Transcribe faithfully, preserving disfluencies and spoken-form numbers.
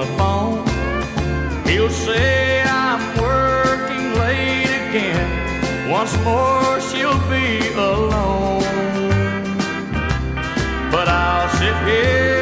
the phone. He'll say I'm working late again. Once more she'll be alone. But I'll sit here